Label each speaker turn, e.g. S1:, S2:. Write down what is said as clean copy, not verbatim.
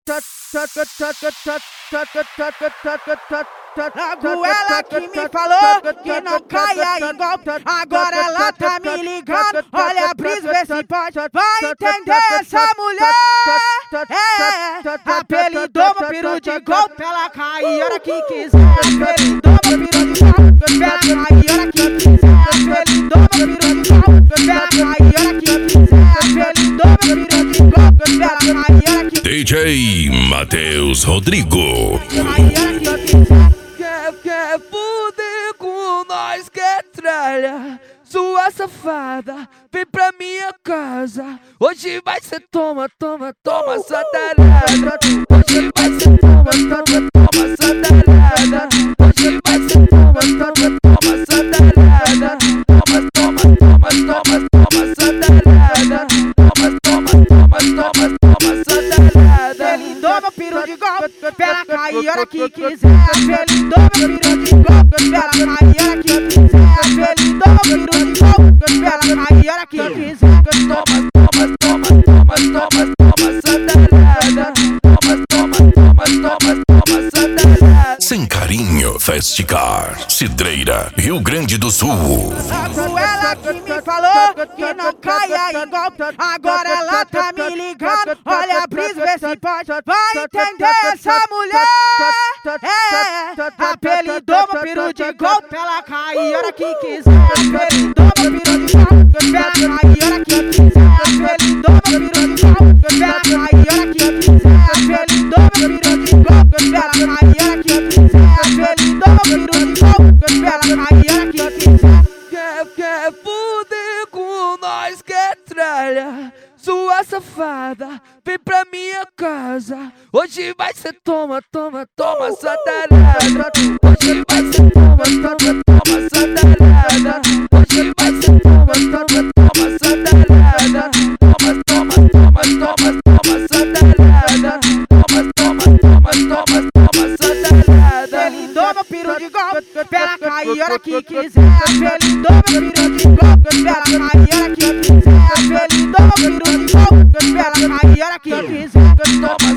S1: Logo ela que me falou que não caia em golpe. Agora ela tá me ligando. Olha a brisa, vê se pode. Vai entender essa mulher. Apelidou meu peru de golpe. Ela cai a hora que quiser. Apelidou meu peru de golpe. Ela cai a hora que quiser. Apelidou meu peru de golpe. Ela cai a hora que quiser. Apelidou meu peru de golpe. Ela cai a hora que quiser.
S2: DJ Matheus Rodrigo.
S3: Quer fuder com nós, quer tralha. Sua safada, vem pra minha casa. Hoje vai ser toma, toma, toma, sua tarada. Hoje vai ser toma, toma, toma, sua tarada. Hoje vai ser toma, toma, toma, sua tarada. Toma, toma, toma, toma, toma, sua tarada. Toma, toma, toma, toma, toma, sua tarada.
S1: Apelidou meu peru de golpe. Ela cai a hora que quiser. Apelidou meu peru de golpe. Ela cai a hora que quiser. Apelidou meu peru de golpe. Ela cai a hora que quiser.
S3: Toma, toma, toma, toma, toma, toma, sua tarada. Toma, toma, toma, toma, toma, sua tarada.
S2: Sem Carinho Festicar, Cidreira, Rio Grande do Sul.
S1: Logo ela que me falou que não caia em golpe. Agora ela tá me ligando. Olha a brisa, vê se pode. Vai entender essa mulher. Apelidou meu peru de golpe. Ela cai a hora que quiser. Apelidou meu peru de golpe. Ela cai a hora que quiser. Apelidou meu peru de golpe. Ela cai a hora que quiser. Apelidou meu peru de golpe. Ela cai a hora que quiser. Apelidou meu peru de golpe. Ela cai a hora que quiser.
S3: Quer fuder com nós, quer tralha. Sua safada, vem pra minha casa. Hoje vai ser toma, toma, toma, sua tarada. Hoje vai ser toma, toma, toma, sua tarada. Hoje vai ser toma, toma, toma, sua tarada. Toma, toma, toma, toma, toma, sua tarada. Toma, toma, toma, toma, toma, sua tarada.
S1: Apelidou meu peru de golpe. Ela cai a hora que quiser. Apelidou meu peru de golpe. Ela cai a hora que quiser. Apelidou meu peru de golpe. Ela cai a hora que quiser.
S3: Toma,